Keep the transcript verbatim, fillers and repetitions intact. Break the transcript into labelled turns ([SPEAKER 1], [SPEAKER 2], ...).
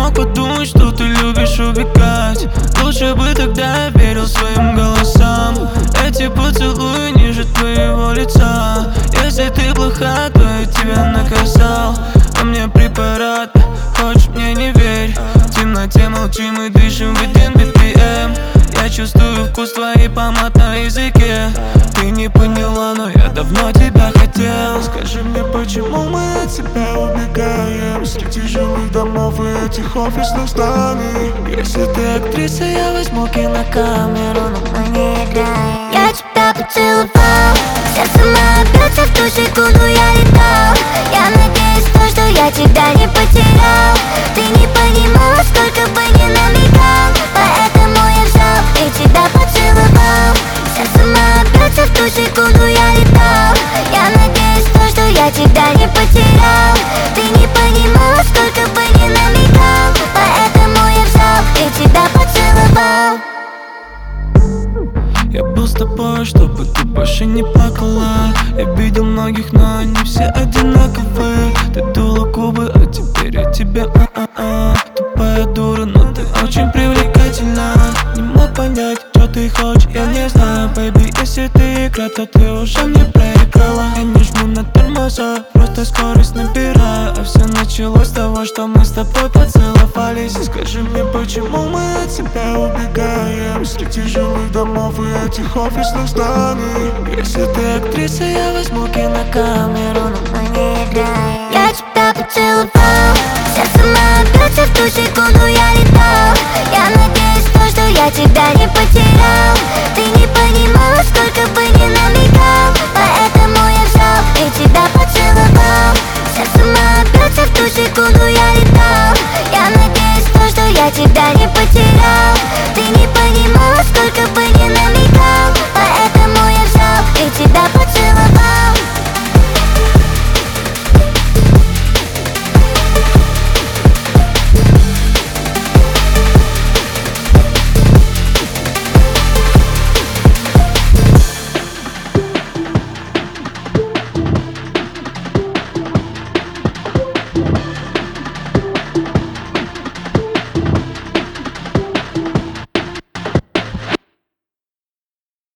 [SPEAKER 1] мог подумать, что ты любишь убегать. Лучше бы тогда верил своим голосам. Эти поцелуи ниже твоего лица. Если ты плоха, то я тебя наказал. А мне препарат, хочешь мне не верь. В темноте молчим и дышим в один би пи эм. Я чувствую вкус твоей помад на языке. Ты не поняла, но я давно тебя хотел. Скажи мне, почему мы от тебя убегаем среди жилых домов и этих офисных зданий? Если ты актриса, я возьму кинокамеру, но мы не играем.
[SPEAKER 2] Я тебя поцеловал, сердце мое бьется в ту секунду, я летал. Я надеюсь, то, что я тебя не потерял. Ты не понимала, сколько бы ни намекал, поэтому я взял и тебя поцеловал. Сердце мое бьется в ту секунду, я летал. Я надеюсь, то, что я тебя не потерял. Ты не понимала, сколько бы ни намекал, поэтому я взял и тебя поцеловал.
[SPEAKER 1] Я был с тобой, чтобы ты больше не плакала. Я видел многих, но они все одинаковые. Ты дула губы, а теперь я тебя а-а-а. Тупая дура, но ты очень привлекательна. Не мог понять, что ты хочешь, я не знаю, бэйби. Если ты игра, то ты уже мне проиграла. Я не жму на тормоза, просто скорость набираю. А все началось с того, что мы с тобой поцеловались. Скажи мне, почему мы от тебя убегаем среди жилых домов и этих офисных зданий? Если ты актриса, я возьму кинокамеру, но мы не играем.
[SPEAKER 2] Я тебя поцеловал, сердце мое бьется в ту секунду, я летал. Я надеюсь, то, что я тебя не